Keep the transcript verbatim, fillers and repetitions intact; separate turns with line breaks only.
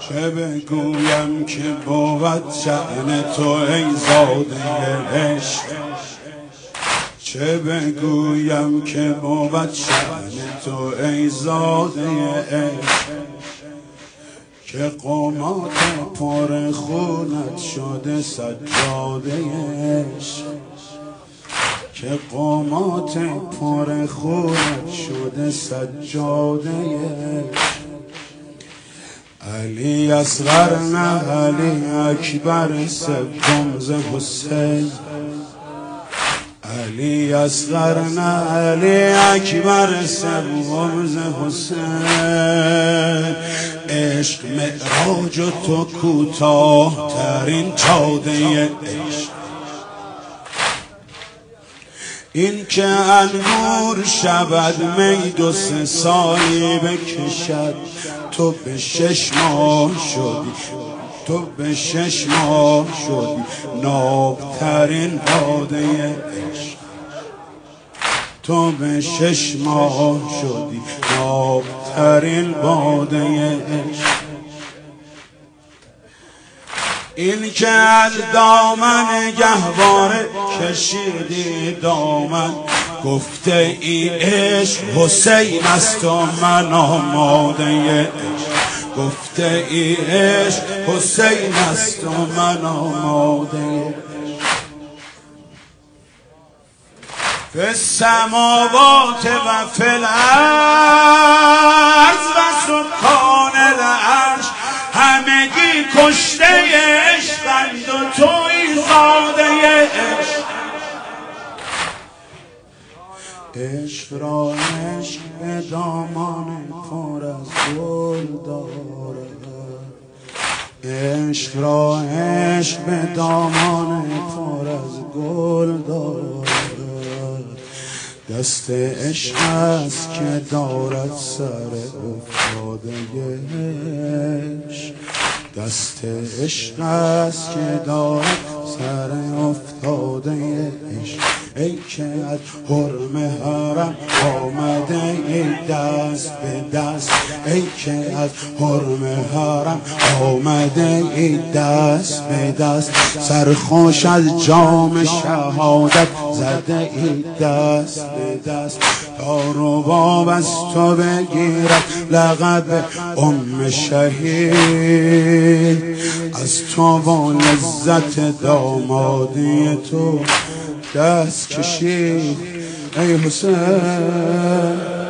چه بگویم که بود شأن تو ای زاده عشق، چه بگویم که بود شأن تو ای زاده عشق، که قامات پر خونت شده سجاده عشق، که قامات پر خونت شده سجاده عشق. علی اصغر نه علی اکبر سوم ز حسین، علی اصغر نه علی اکبر سوم ز حسین. عشق معراج و تو کوتاه ترین جاده عشق، این که انگور شود می دو سه سالی بکشد، تو به شش ماه شدی، تو به شش ماه شدی نابترین باده عشق، تو به شش ماه شدی نابترین باده عشق. این که از دامن گهواره کشیدی دامن، گفته ای عشق حسین است و من آماده عشق، گفته ای عشق حسین است و من آماده. فی السماوات و فی الارض و سکان العرش، همگی کشته عشقند و توی زاده عشق. عشق را عشق به دامان پر از گل دارد، عشق را عشق به دامان پر از گل دارد. دست عشق است که دارد سر افتاده عشق، دست عشق است که دارد سر افتاده عشق. ای که از حرم حرم آمده ای دست به دست، ای که از حرم حرم آمده ای دست به دست، سرخوش از جام شهادت زده ای دست به دست، تا رباب از تو بگیرد لقب ام شهید، از تو و لذت دامادی تو دست کشید ای حسین.